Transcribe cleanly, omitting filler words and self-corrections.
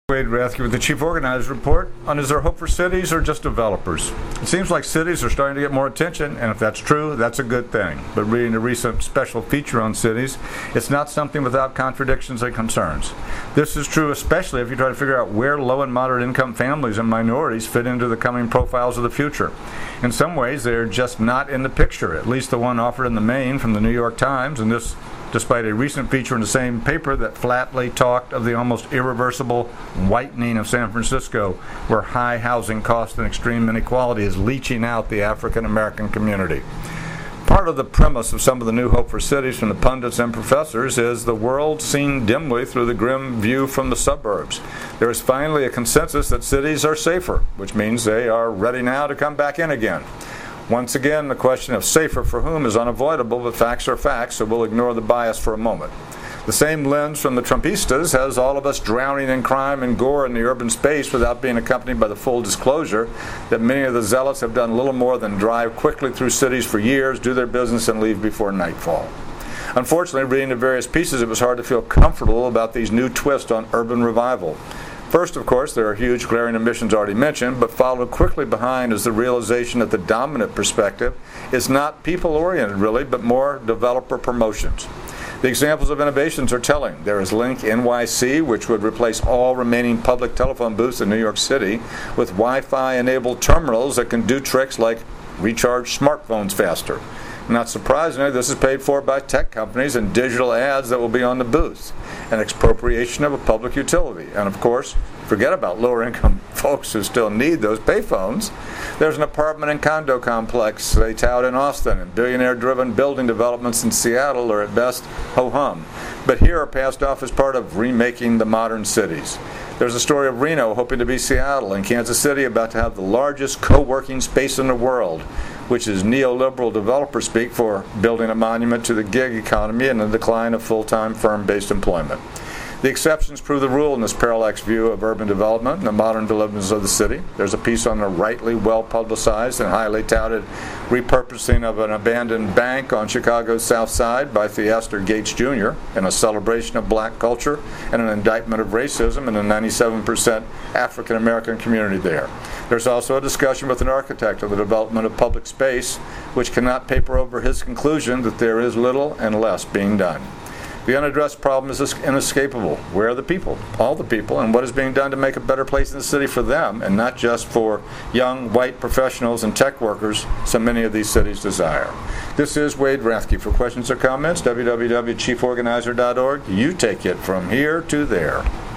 Wade Rathke with the Chief Organizer Report on Is There Hope for Cities or Just Developers? It seems like cities are starting to get more attention, and if that's true, that's a good thing. But reading a recent special feature on cities, it's not something without contradictions and concerns. This is true especially if you try to figure out where low and moderate income families and minorities fit into the coming profiles of the future. In some ways, they're just not in the picture, at least the one offered in the main from the New York Times, and this despite a recent feature in the same paper that flatly talked of the almost irreversible whitening of San Francisco, where high housing costs and extreme inequality is leaching out the African American community. Part of the premise of some of the new hope for cities from the pundits and professors is the world seen dimly through the grim view from the suburbs. There is finally a consensus that cities are safer, which means they are ready now to come back in again. Once again, the question of safer for whom is unavoidable, but facts are facts, so we'll ignore the bias for a moment. The same lens from the Trumpistas has all of us drowning in crime and gore in the urban space without being accompanied by the full disclosure that many of the zealots have done little more than drive quickly through cities for years, do their business, and leave before nightfall. Unfortunately, reading the various pieces, it was hard to feel comfortable about these new twists on urban revival. First, of course, there are huge glaring omissions already mentioned, but followed quickly behind is the realization that the dominant perspective is not people-oriented, really, but more developer promotions. The examples of innovations are telling. There is Link NYC, which would replace all remaining public telephone booths in New York City with Wi-Fi-enabled terminals that can do tricks like recharge smartphones faster. Not surprisingly, this is paid for by tech companies and digital ads that will be on the booths, an expropriation of a public utility. And of course, forget about lower-income folks who still need those payphones. There's an apartment and condo complex they tout in Austin, and billionaire-driven building developments in Seattle are at best ho-hum, but here are passed off as part of remaking the modern cities. There's a story of Reno hoping to be Seattle, and Kansas City about to have the largest co-working space in the world, which is neoliberal developer speak for building a monument to the gig economy and the decline of full-time firm-based employment. The exceptions prove the rule in this parallax view of urban development and the modern deliverance of the city. There's a piece on the rightly well-publicized and highly touted repurposing of an abandoned bank on Chicago's South Side by Theaster Gates Jr. in a celebration of black culture and an indictment of racism in the 97% African American community there. There's also a discussion with an architect of the development of public space, which cannot paper over his conclusion that there is little and less being done. The unaddressed problem is inescapable. Where are the people? All the people, and what is being done to make a better place in the city for them, and not just for young, white professionals and tech workers so many of these cities desire. This is Wade Rathke. For questions or comments, www.chieforganizer.org. You take it from here to there.